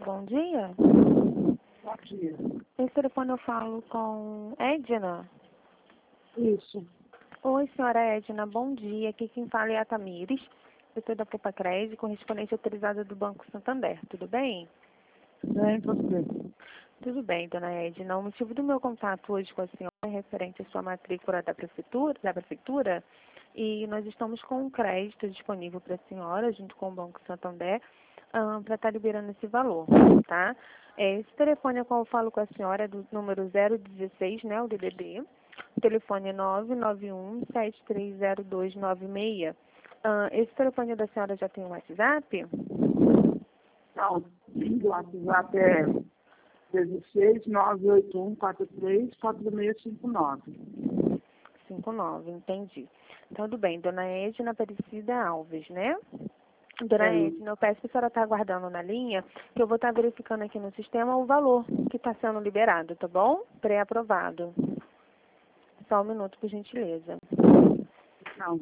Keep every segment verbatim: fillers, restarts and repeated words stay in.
bom dia. Bom dia. Esse telefone eu falo com Edna. Isso. Oi, senhora Edna, bom dia. Aqui quem fala é a Tamires. Eu sou da Poupa Crédito, correspondente autorizada do Banco Santander. Tudo bem? Bem, você. Tudo bem, dona Edna. O motivo do meu contato hoje com a senhora é referente à sua matrícula da prefeitura, da prefeitura e nós estamos com um crédito disponível para a senhora, junto com o Banco Santander, um, para estar liberando esse valor, tá? É, esse telefone a qual eu falo com a senhora é do número zero dezesseis, né, o D D D. O telefone é nove nove um, sete três zero dois nove seis. Uh, esse telefone da senhora já tem um WhatsApp? Não, o WhatsApp é dezesseis, nove oito um, quatro três, quatro seis cinco nove. cinco nove, entendi. Tudo bem, dona Edna Aparecida Alves, né? Dona É. Edna, eu peço que a senhora está aguardando na linha, que eu vou estar verificando aqui no sistema o valor que está sendo liberado, tá bom? Pré-aprovado. Só um minuto, por gentileza. Não.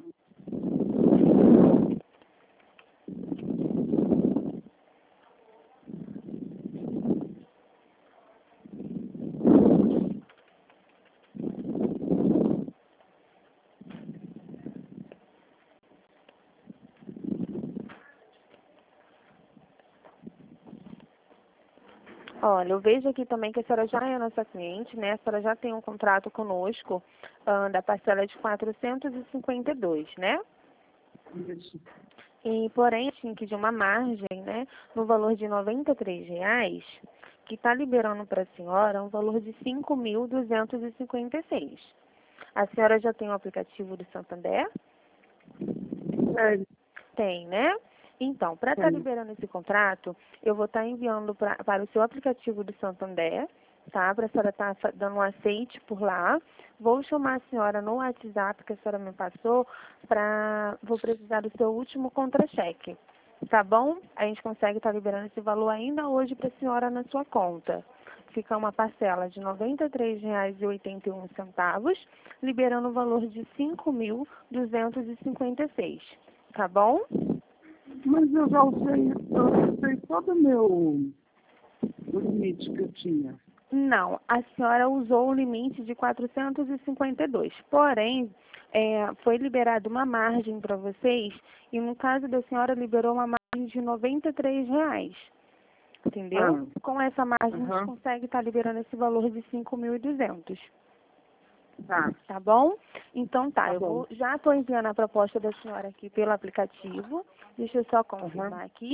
Olha, eu vejo aqui também que a senhora já é nossa cliente, né? A senhora já tem um contrato conosco ah, da parcela de quatrocentos e cinquenta e dois, né? Isso. E, porém, tinha que de uma margem, né, no valor de noventa e três reais, que está liberando para a senhora um valor de cinco mil duzentos e cinquenta e seis. A senhora já tem o aplicativo do Santander? É. Tem, né? Então, para estar Tem. liberando esse contrato, eu vou estar enviando pra, para o seu aplicativo do Santander, tá? Para a senhora estar dando um aceite por lá. Vou chamar a senhora no WhatsApp que a senhora me passou, para vou precisar do seu último contra-cheque. Tá bom? A gente consegue estar liberando esse valor ainda hoje para a senhora na sua conta. Fica uma parcela de noventa e três reais e oitenta e um centavos, liberando o valor de cinco mil duzentos e cinquenta e seis. Tá bom? Mas eu já usei, eu usei todo o meu o limite que eu tinha. Não, a senhora usou o limite de quatrocentos e cinquenta e dois. Porém, é, foi liberada uma margem para vocês e no caso da senhora liberou uma margem de noventa e três reais. Entendeu? Ah. Com essa margem a gente Aham. consegue estar liberando esse valor de cinco mil e duzentos. Tá. Tá bom? Então tá, Tá eu bom. vou, já estou enviando a proposta da senhora aqui pelo aplicativo. Deixa eu só confirmar Aham. aqui.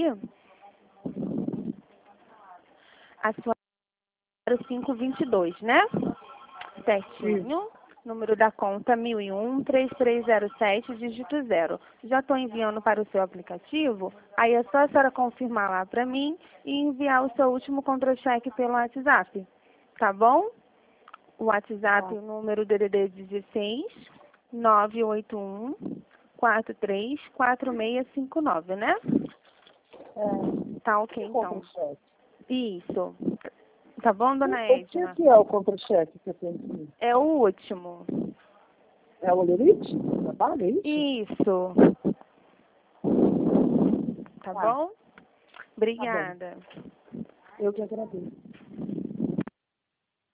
A senhora cinco vinte e dois, né? Certinho. Número da conta mil e um, três três zero sete, dígito zero. Já estou enviando para o seu aplicativo. Aí é só a senhora confirmar lá para mim e enviar o seu último contra-cheque pelo WhatsApp. Tá bom? O WhatsApp, o número D D D dezesseis, nove oito um, quatro três quatro seis cinco nove, né? É. Tá ok, então. Isso. Tá bom, dona O que Edna? que é o contra-cheque que eu tenho aqui? É o último. É o limite? Trabalho, é isso? Isso. Tá Tá. bom? Obrigada. Eu que agradeço.